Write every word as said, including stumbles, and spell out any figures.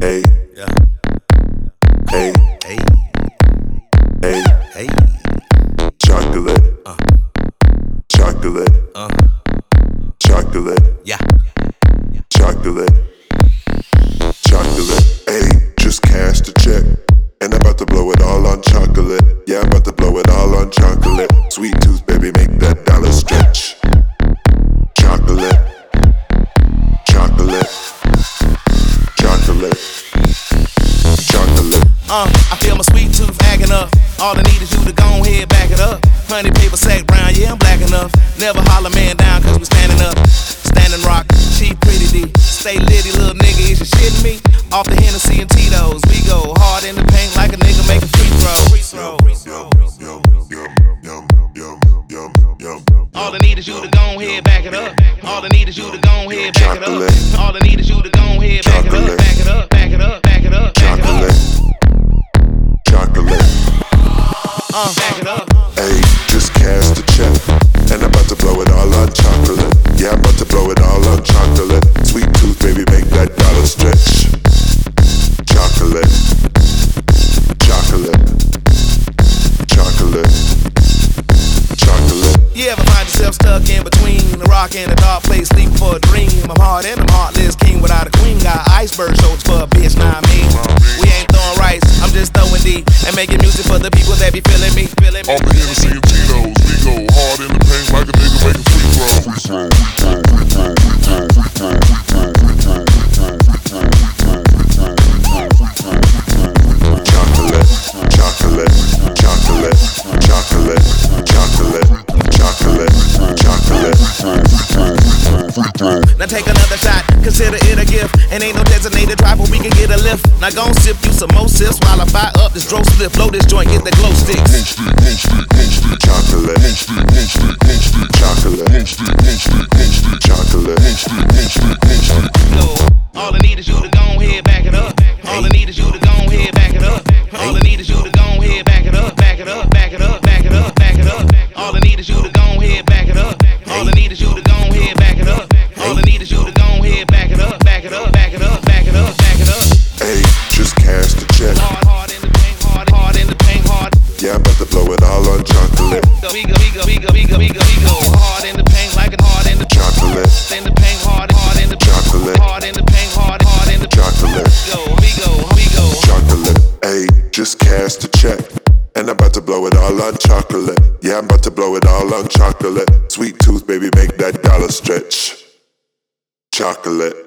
Hey, Yeah. hey, Hey. hey, Hey. chocolate, Uh. chocolate, Uh. chocolate, Yeah. chocolate, chocolate. Hey, just cashed a check, and I'm about to blow it all on chocolate. Yeah, I'm about to blow it all on chocolate. Sweet tooth, baby, make that dollar stretch. Chocolate, chocolate, chocolate, chocolate. Uh, I feel my sweet tooth acting up. All I need is you to go ahead, back it up. Honey paper sack brown, yeah, I'm black enough. Never holler man down, cause we standing up. Standing rock, she pretty D. Stay litty, little nigga, is you shitting me? Off the Hennessy and Tito's, we go hard in the paint like a nigga make a free throw. All I need is you to go ahead, back it up. All I need is you to go ahead, back it up. All I need is you to go ahead, back it up, back it up, back it up, back it up, back it up. Chocolate, Uh, back it up. hey, just cashed a check, and I'm about to blow it all on chocolate. Yeah, I'm about to blow it all on chocolate. Sweet tooth, baby, make that dollar stretch. Chocolate, chocolate, chocolate, chocolate. You ever find yourself stuck in between a rock and a dark place, sleeping for a dream? I'm hard and I'm heartless, king without a queen. Got iceberg shoulders for a bitch, nah I mean. We ain't throwing rice, I'm just throwing D and making music for the people that be feeling me, feeling me. Off the Hennessy and Tito's, we go hard in the paint like a nigga making free throw. Chocolate, chocolate, chocolate, chocolate, chocolate, chocolate, chocolate. Now take another shot, consider it a gift. And ain't no designated driver, we can get a lift. Now gon' sip you some more sips while I fire up this dro slip. Blow this joint, get the glow sticks. Chocolate, chocolate, chocolate. Go. All I need is you to go ahead, back it up. All I need is you to go ahead, back it up. All I need is you to go ahead, back it up, back it up, back it up, back it up, back it up. All I need is you to go ahead, back it up. All I need is you to go ahead, back it up. All I need is you to go ahead, back it up, back it up, back it up, back it up, back it up. Hey, just cashed a check. Hard, hard in the paint, hard, hard in the paint, hard. Yeah, I'm about to blow it all on chocolate. We go, we go, we go, we go, we go, we go hard in the paint like a hard in the Chocolate, in the paint, hard, hard in the chocolate, hard in the paint, hard, hard in the chocolate, go, we go, we go. chocolate. Hey, just cashed a check, and I'm about to blow it all on chocolate. Yeah, I'm about to blow it all on chocolate. Sweet tooth, baby, make that dollar stretch. Chocolate.